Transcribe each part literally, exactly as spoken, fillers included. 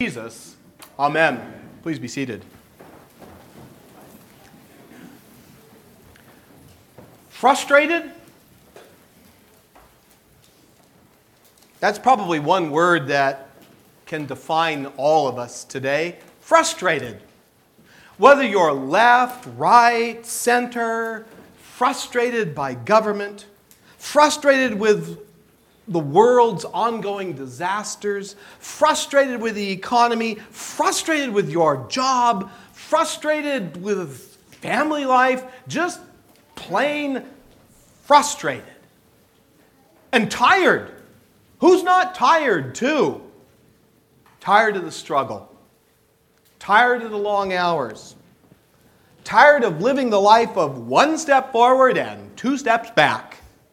Jesus. Amen. Please be seated. Frustrated? That's probably one word that can define all of us today. Frustrated. Whether you're left, right, center, frustrated by government, frustrated with the world's ongoing disasters, frustrated with the economy, frustrated with your job, frustrated with family life, just plain frustrated. And tired. Who's not tired too? Tired of the struggle. Tired of the long hours. Tired of living the life of one step forward and two steps back.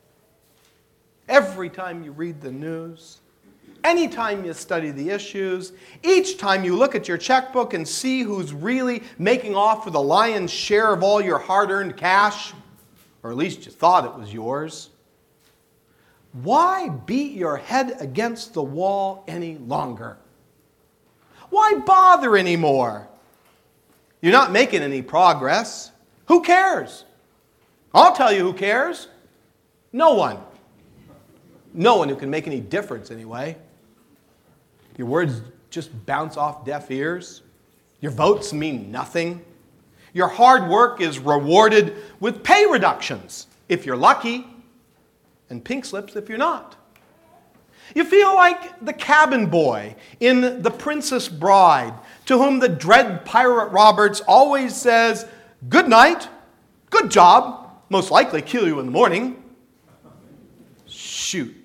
Every time you read the news, anytime you study the issues, each time you look at your checkbook and see who's really making off with the lion's share of all your hard-earned cash, or at least you thought it was yours, why beat your head against the wall any longer? Why bother anymore? You're not making any progress. Who cares? I'll tell you who cares. No one. No one who can make any difference anyway. Your words just bounce off deaf ears. Your votes mean nothing. Your hard work is rewarded with pay reductions, if you're lucky, and pink slips if you're not. You feel like the cabin boy in The Princess Bride, to whom the dread pirate Roberts always says, "Good night, good job, most likely kill you in the morning." Shoot.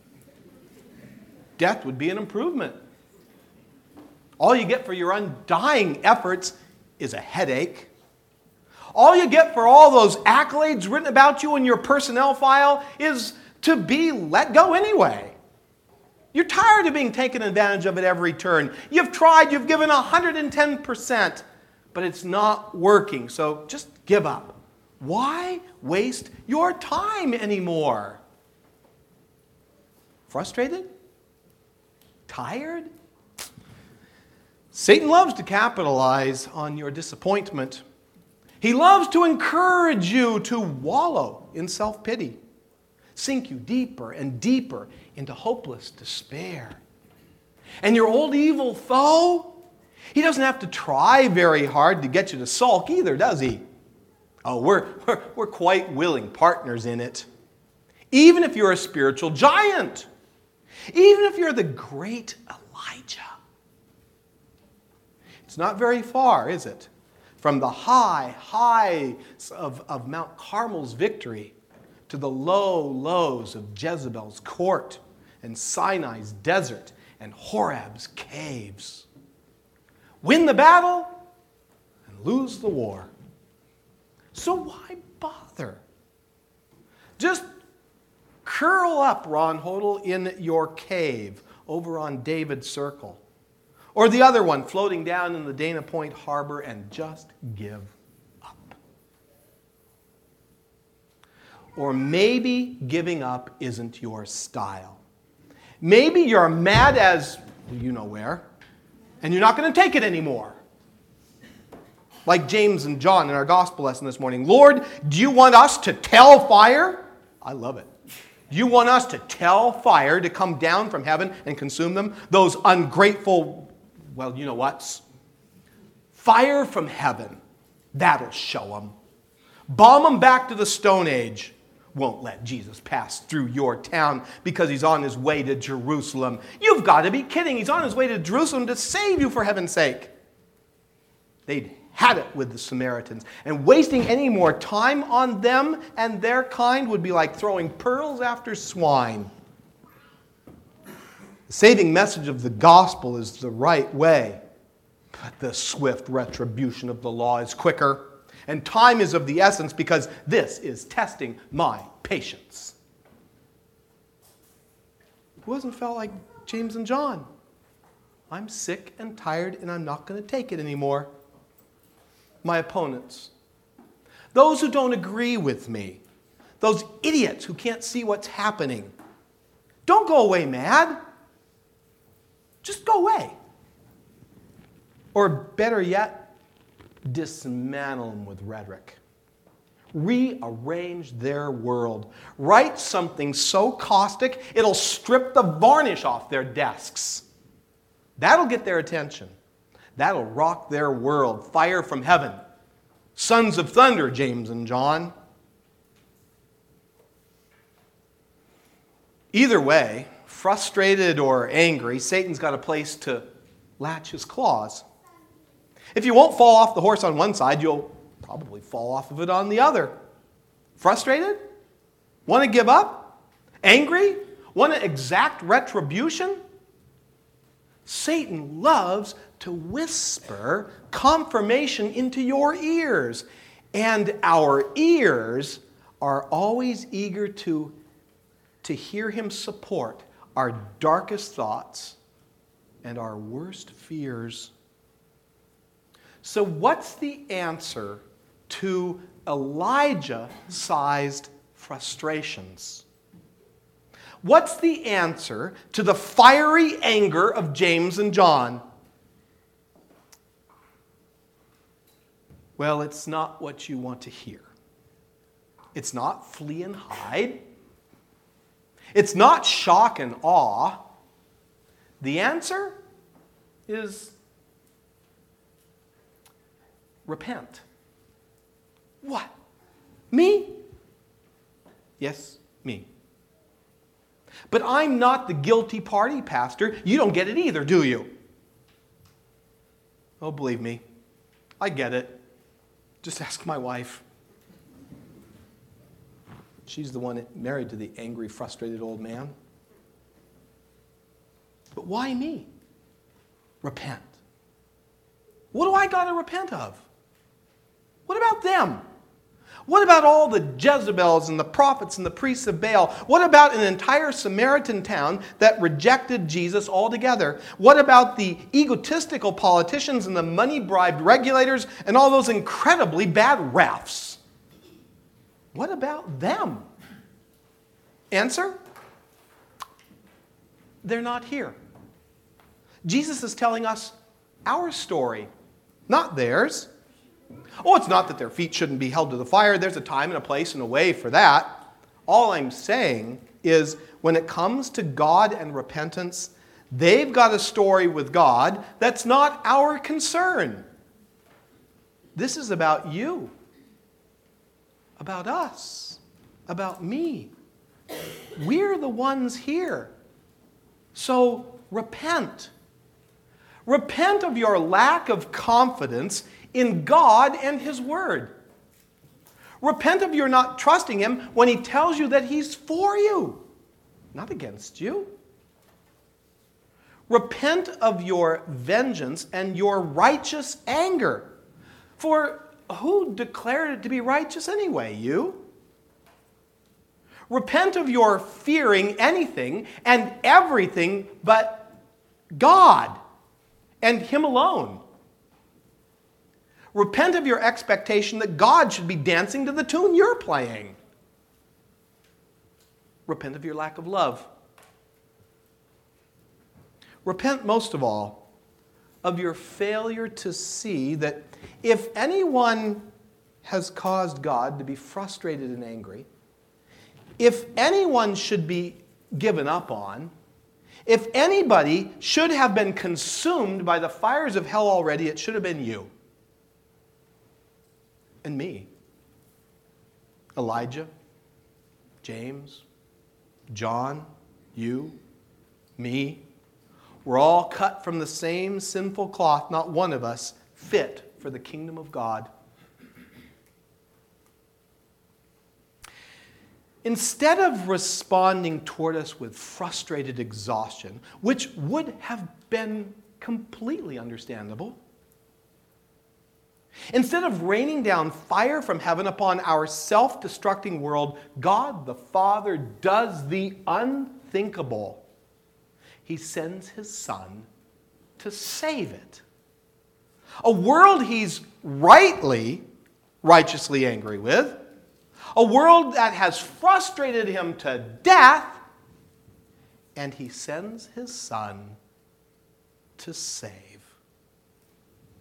Death would be an improvement. All you get for your undying efforts is a headache. All you get for all those accolades written about you in your personnel file is to be let go anyway. You're tired of being taken advantage of at every turn. You've tried, you've given one hundred ten percent, but it's not working, so just give up. Why waste your time anymore? Frustrated? Tired? Satan loves to capitalize on your disappointment. He loves to encourage you to wallow in self-pity, sink you deeper and deeper into hopeless despair. And your old evil foe, he doesn't have to try very hard to get you to sulk either, does he? Oh, we're, we're, we're quite willing partners in it. Even if you're a spiritual giant. Even if you're the great Elijah. It's not very far, is it? From the high, high of, of Mount Carmel's victory to the low lows of Jezebel's court and Sinai's desert and Horeb's caves. Win the battle and lose the war. So why bother? Just curl up, Ron Hodel, in your cave over on David's Circle. Or the other one, floating down in the Dana Point Harbor, and just give up. Or maybe giving up isn't your style. Maybe you're mad as you know where, and you're not going to take it anymore. Like James and John in our gospel lesson this morning. Lord, do you want us to tell fire? I love it. Do you want us to tell fire to come down from heaven and consume them? Those ungrateful, well, you know what's? Fire from heaven. That'll show them. Bomb them back to the Stone Age. Won't let Jesus pass through your town because he's on his way to Jerusalem. You've got to be kidding. He's on his way to Jerusalem to save you, for heaven's sake. They'd had it with the Samaritans. And wasting any more time on them and their kind would be like throwing pearls after swine. The saving message of the gospel is the right way, but the swift retribution of the law is quicker. And time is of the essence because this is testing my patience. Who hasn't felt like James and John? I'm sick and tired and I'm not going to take it anymore. My opponents, those who don't agree with me, those idiots who can't see what's happening, don't go away mad. Just go away. Or better yet, dismantle them with rhetoric. Rearrange their world. Write something so caustic, it'll strip the varnish off their desks. That'll get their attention. That'll rock their world. Fire from heaven. Sons of thunder, James and John. Either way, frustrated or angry, Satan's got a place to latch his claws. If you won't fall off the horse on one side, you'll probably fall off of it on the other. Frustrated? Want to give up? Angry? Want to exact retribution? Satan loves to whisper confirmation into your ears. And our ears are always eager to, to hear him support our darkest thoughts and our worst fears. So what's the answer to Elijah-sized frustrations? What's the answer to the fiery anger of James and John? Well, it's not what you want to hear. It's not flee and hide. It's not shock and awe. The answer is repent. What? Me? Yes, me. But I'm not the guilty party, Pastor. You don't get it either, do you? Oh, believe me, I get it. Just ask my wife. She's the one married to the angry, frustrated old man. But why me? Repent. What do I got to repent of? What about them? What about all the Jezebels and the prophets and the priests of Baal? What about an entire Samaritan town that rejected Jesus altogether? What about the egotistical politicians and the money-bribed regulators and all those incredibly bad refs? What about them? Answer? They're not here. Jesus is telling us our story, not theirs. Oh, it's not that their feet shouldn't be held to the fire. There's a time and a place and a way for that. All I'm saying is when it comes to God and repentance, they've got a story with God that's not our concern. This is about you, about us, about me. We're the ones here. So repent. Repent of your lack of confidence in God and His Word. Repent of your not trusting Him when He tells you that He's for you, not against you. Repent of your vengeance and your righteous anger. For who declared it to be righteous anyway? You? Repent of your fearing anything and everything but God and Him alone. Repent of your expectation that God should be dancing to the tune you're playing. Repent of your lack of love. Repent most of all of your failure to see that if anyone has caused God to be frustrated and angry, if anyone should be given up on, if anybody should have been consumed by the fires of hell already, it should have been you. And me. Elijah, James, John, you, me. We're all cut from the same sinful cloth, not one of us fit for the kingdom of God. Instead of responding toward us with frustrated exhaustion, which would have been completely understandable, instead of raining down fire from heaven upon our self-destructing world, God the Father does the unthinkable. He sends His Son to save it. A world He's rightly, righteously angry with. A world that has frustrated Him to death. And He sends His Son to save.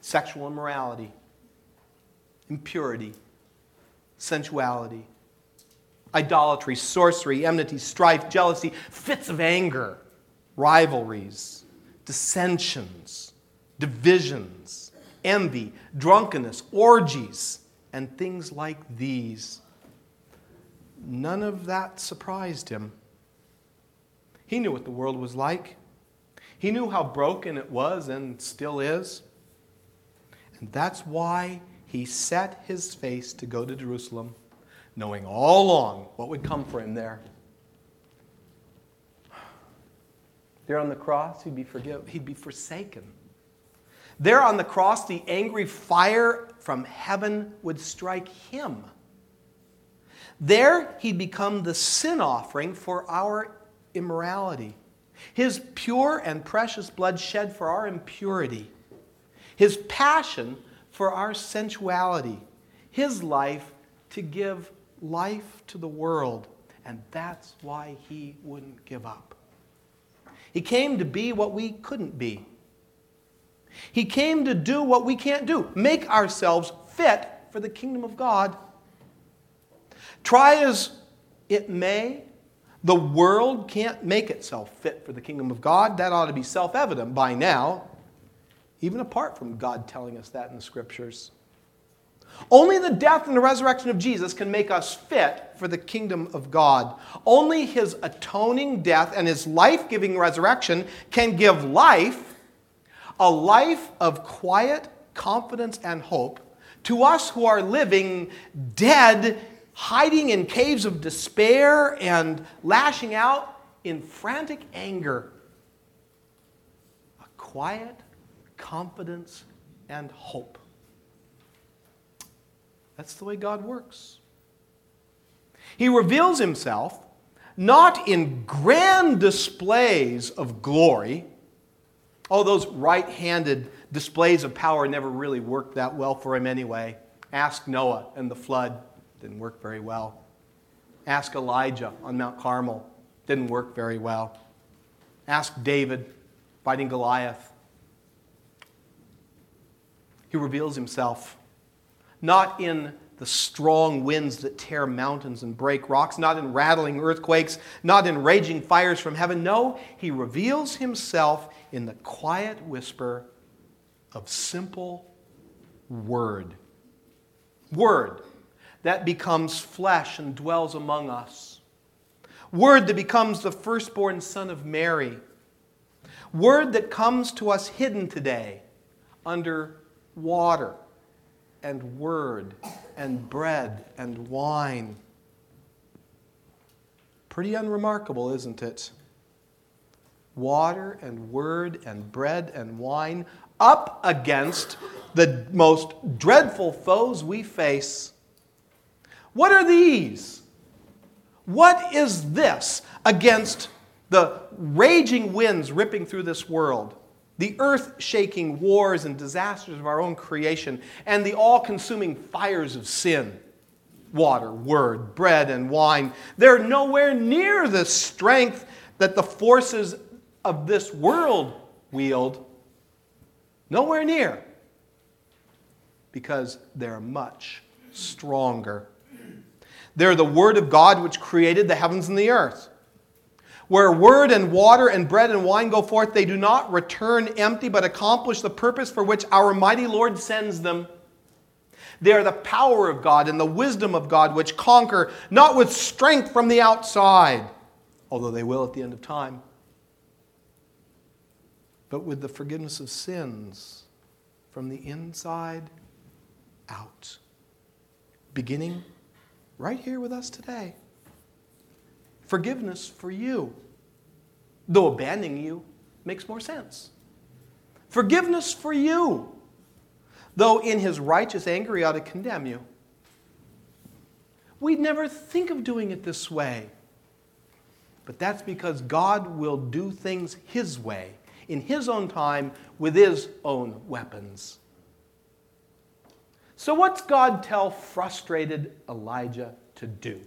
sexual immorality, impurity, sensuality, idolatry, sorcery, enmity, strife, jealousy, fits of anger, rivalries, dissensions, divisions, envy, drunkenness, orgies, and things like these. None of that surprised him. He knew what the world was like. He knew how broken it was and still is. And that's why he set his face to go to Jerusalem, knowing all along what would come for him there. There on the cross, he'd be forgiven, he'd be forsaken. There on the cross, the angry fire from heaven would strike him. There, he'd become the sin offering for our immorality. His pure and precious blood shed for our impurity. His passion for our sensuality. His life to give life to the world. And that's why he wouldn't give up. He came to be what we couldn't be. He came to do what we can't do. Make ourselves fit for the kingdom of God. Try as it may, the world can't make itself fit for the kingdom of God. That ought to be self-evident by now, even apart from God telling us that in the Scriptures. Only the death and the resurrection of Jesus can make us fit for the kingdom of God. Only his atoning death and his life-giving resurrection can give life, a life of quiet confidence and hope, to us who are living dead, hiding in caves of despair and lashing out in frantic anger. A quiet confidence and hope. That's the way God works. He reveals himself not in grand displays of glory. Oh, those right-handed displays of power never really worked that well for him anyway. Ask Noah and the flood. Didn't work very well. Ask Elijah on Mount Carmel. Didn't work very well. Ask David fighting Goliath. He reveals himself not in the strong winds that tear mountains and break rocks, not in rattling earthquakes, not in raging fires from heaven. No, he reveals himself in the quiet whisper of simple word. Word that becomes flesh and dwells among us. Word that becomes the firstborn son of Mary. Word that comes to us hidden today under water and word and bread and wine. Pretty unremarkable, isn't it? Water and word and bread and wine up against the most dreadful foes we face. What are these? What is this against the raging winds ripping through this world? The earth-shaking wars and disasters of our own creation, and the all-consuming fires of sin. Water, word, bread, and wine. They're nowhere near the strength that the forces of this world wield. Nowhere near. Because they're much stronger. They're the Word of God which created the heavens and the earth. Where word and water and bread and wine go forth, they do not return empty, but accomplish the purpose for which our mighty Lord sends them. They are the power of God and the wisdom of God which conquer, not with strength from the outside, although they will at the end of time, but with the forgiveness of sins from the inside out. Beginning right here with us today. Forgiveness for you, though abandoning you makes more sense. Forgiveness for you, though in his righteous anger he ought to condemn you. We'd never think of doing it this way. But that's because God will do things his way, in his own time, with his own weapons. So what's God tell frustrated Elijah to do?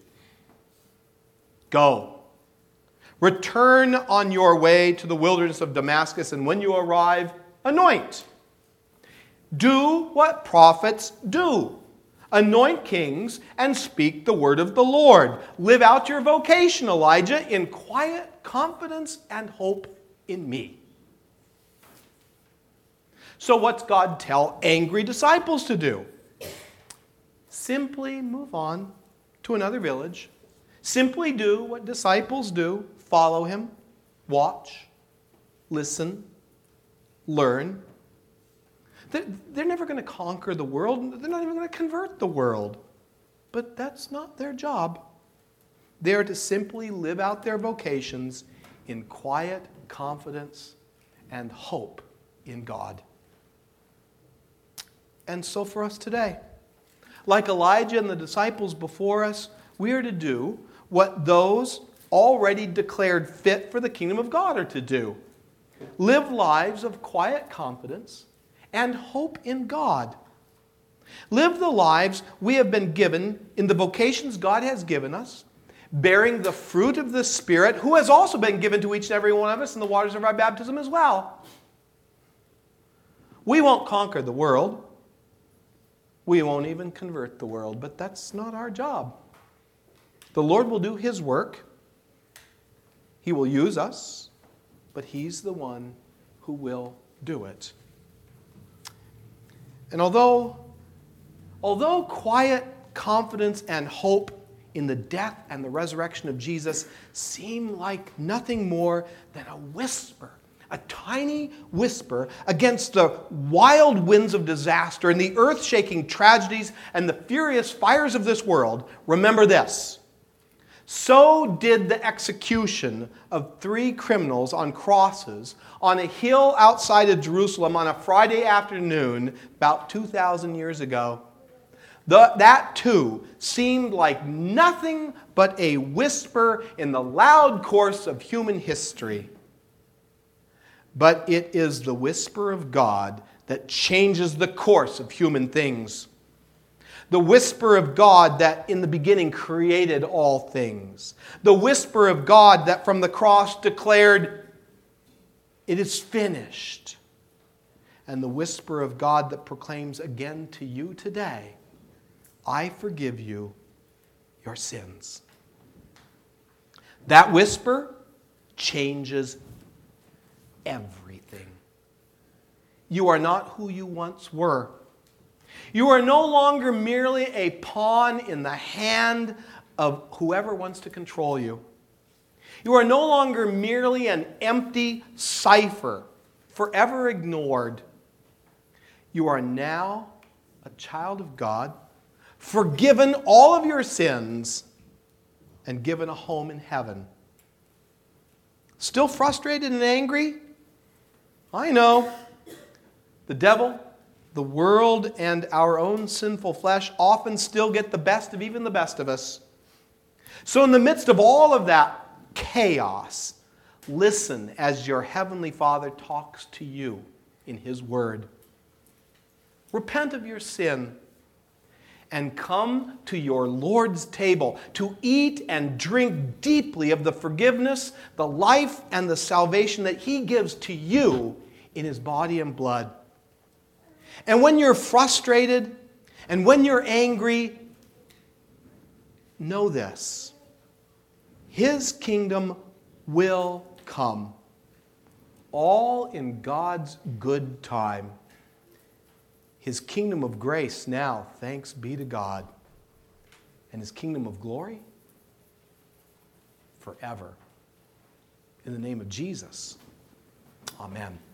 Go. Return on your way to the wilderness of Damascus, and when you arrive, anoint. Do what prophets do. Anoint kings and speak the word of the Lord. Live out your vocation, Elijah, in quiet confidence and hope in me. So what's God tell angry disciples to do? Simply move on to another village. Simply do what disciples do. Follow him, watch, listen, learn. They're, they're never going to conquer the world. They're not even going to convert the world. But that's not their job. They are to simply live out their vocations in quiet confidence and hope in God. And so for us today, like Elijah and the disciples before us, we are to do what those already declared fit for the kingdom of God are to do. Live lives of quiet confidence and hope in God. Live the lives we have been given in the vocations God has given us, bearing the fruit of the Spirit, who has also been given to each and every one of us in the waters of our baptism as well. We won't conquer the world. We won't even convert the world, but that's not our job. The Lord will do his work. He will use us, but he's the one who will do it. And although, although quiet confidence and hope in the death and the resurrection of Jesus seem like nothing more than a whisper, a tiny whisper against the wild winds of disaster and the earth-shaking tragedies and the furious fires of this world, remember this. So did the execution of three criminals on crosses on a hill outside of Jerusalem on a Friday afternoon about two thousand years ago. The, that too seemed like nothing but a whisper in the loud course of human history. But it is the whisper of God that changes the course of human things. The whisper of God that in the beginning created all things. The whisper of God that from the cross declared, "It is finished." And the whisper of God that proclaims again to you today, "I forgive you your sins." That whisper changes everything. You are not who you once were. You are no longer merely a pawn in the hand of whoever wants to control you. You are no longer merely an empty cipher, forever ignored. You are now a child of God, forgiven all of your sins, and given a home in heaven. Still frustrated and angry? I know. The devil, the world, and our own sinful flesh often still get the best of even the best of us. So in the midst of all of that chaos, listen as your Heavenly Father talks to you in His Word. Repent of your sin and come to your Lord's table to eat and drink deeply of the forgiveness, the life, and the salvation that He gives to you in His body and blood. And when you're frustrated and when you're angry, know this. His kingdom will come, all in God's good time. His kingdom of grace now, thanks be to God. And His kingdom of glory, forever. In the name of Jesus, amen.